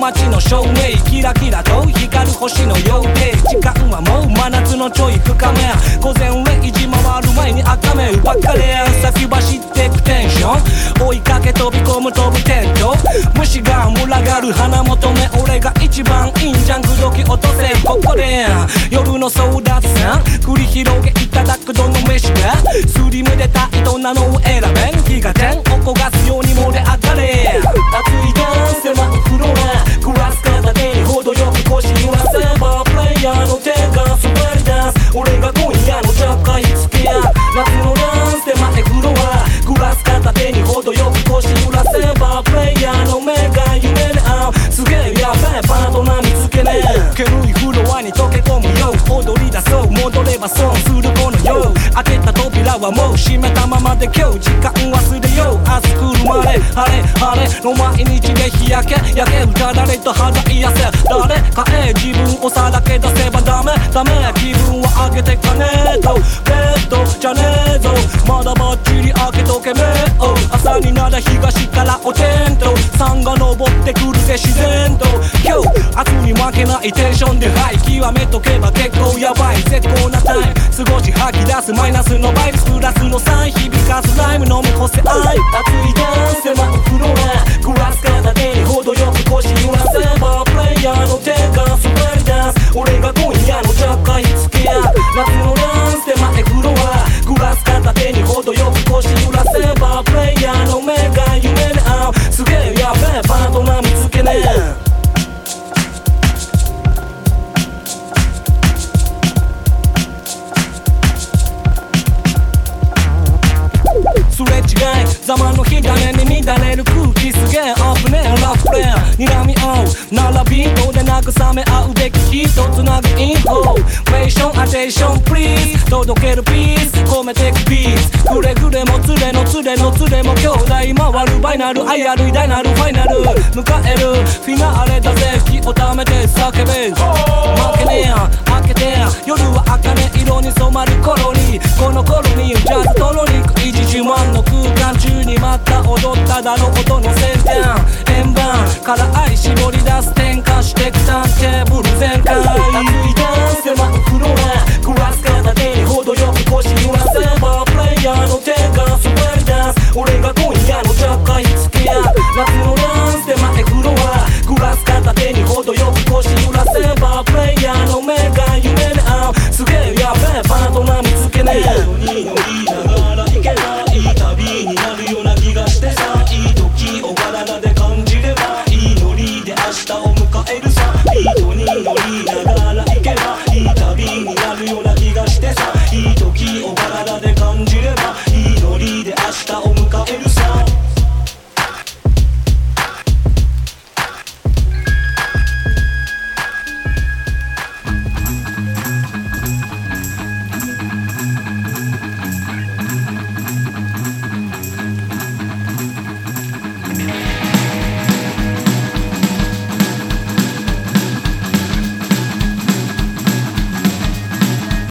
街の照明キラキラと光る星のようで時間はもう真夏のちょい深め午前0時回る前に赤目ばっかり先走ってくテンション追いかけ飛び込む飛ぶテント虫が群がる花求め俺が一番いいんじゃん口説き落とせここで夜の争奪戦繰り広げいただくどの飯がスリムでタイトなのを選べん火が点を焦がすように盛れ上がれ熱いダンス狭いフロアグラス片手に程よく腰揺らせばプレイヤーの手が滑りダンス俺が今夜のちゃっかいつけや夏のダンス狭いフロアグラス片手に程よく腰揺らせばプレイヤーの目が夢で合うすげえやべえパートナー見つけねえ煙いフロアに溶け込むよ踊り出そう戻れば損するこのよ開けた扉はもう閉めたままで今日時間忘れよう明日来るまで晴れ晴れの毎日で日焼け焼けうた誰と肌癒せ誰か自分をさらけ出せばダメダメ気分を上げてかねえとベッドじゃねえぞまだばっちり開けとけ目を朝になら東からおテントさんが昇ってくるぜ自然と今日圧に負けないテンションでハイ極めとけば結構やばい絶好なタイム少し吐き出すマイナスのバイブスプラスの3響かすライム飲み干せ愛熱いダンス狭いフロアグラス片手に程よく腰揺らせばプレイヤーの手が滑りダンス俺が今夜のちゃっかいつけや夏のダンス狭いフロアグラス片手に程よく腰揺らせばプレイヤーの目が夢で合うすげえやべえパートナー見つけねえすれ違いざまの火種に乱れる空気すげえオープンねラフプレー睨み合う並びとで慰め合うべき人つなぐインフォメーションアテンションプリーズ届けるピース込めてくビーズくれぐれもつれのつれのつれも兄弟回るバイナル愛ある偉大なるファイナル迎えるフィナーレだぜ気をためて叫べ負けねえや開けてや夜は茜色に染まる頃にこの頃にジャズトロニック維持自慢の空間中にまた踊っただろう音の先端円盤から愛絞り出す転化してく